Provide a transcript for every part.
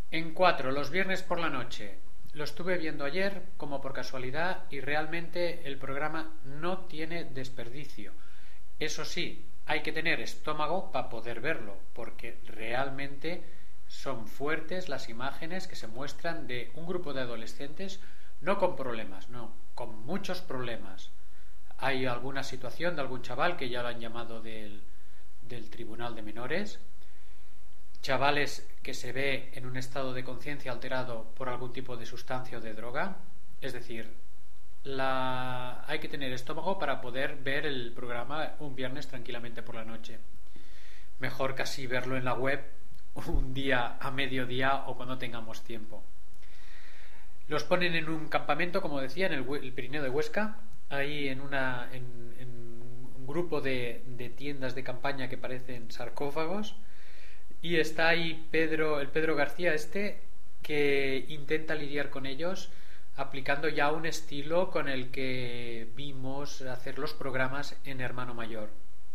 En 4, los viernes por la noche. Lo estuve viendo ayer como por casualidad y realmente el programa no tiene desperdicio. Eso sí, hay que tener estómago para poder verlo, porque realmente son fuertes las imágenes que se muestran de un grupo de adolescentes, no con problemas, no, con muchos problemas. Hay alguna situación de algún chaval que ya lo han llamado del tribunal de menores, chavales que se ve en un estado de conciencia alterado por algún tipo de sustancia o de droga. Es decir, hay que tener estómago para poder ver el programa un viernes tranquilamente por la noche. Mejor casi verlo en la web un día a mediodía o cuando tengamos tiempo. Los ponen en un campamento, como decía, en el Pirineo de Huesca, ahí en un grupo de tiendas de campaña que parecen sarcófagos. Y está ahí el Pedro García que intenta lidiar con ellos aplicando ya un estilo con el que vimos hacer los programas en Hermano Mayor.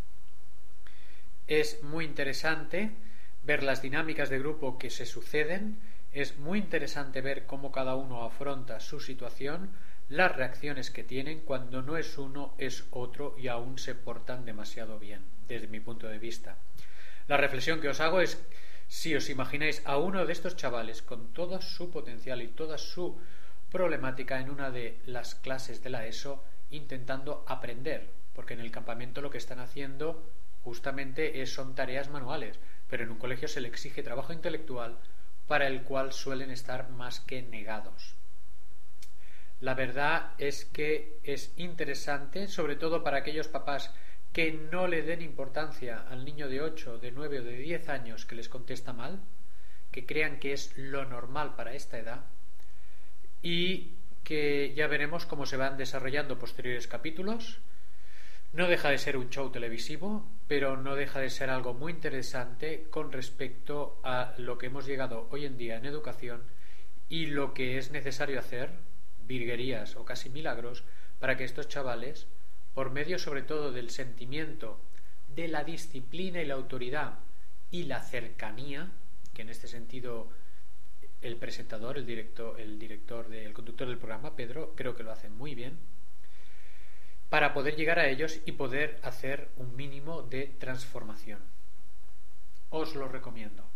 Es muy interesante ver las dinámicas de grupo que se suceden, es muy interesante ver cómo cada uno afronta su situación, las reacciones que tienen cuando no es uno, es otro y aún se portan demasiado bien, desde mi punto de vista. La reflexión que os hago es, si os imagináis a uno de estos chavales con todo su potencial y toda su problemática en una de las clases de la ESO intentando aprender, porque en el campamento lo que están haciendo justamente son tareas manuales, pero en un colegio se le exige trabajo intelectual para el cual suelen estar más que negados. La verdad es que es interesante, sobre todo para aquellos papás que no le den importancia al niño de 8, de 9 o de 10 años que les contesta mal, que crean que es lo normal para esta edad y que ya veremos cómo se van desarrollando posteriores capítulos. No deja de ser un show televisivo, pero no deja de ser algo muy interesante con respecto a lo que hemos llegado hoy en día en educación y lo que es necesario hacer, virguerías o casi milagros, para que estos chavales, por medio sobre todo del sentimiento, de la disciplina y la autoridad y la cercanía, que en este sentido el presentador, el conductor del programa, Pedro, creo que lo hace muy bien, para poder llegar a ellos y poder hacer un mínimo de transformación. Os lo recomiendo.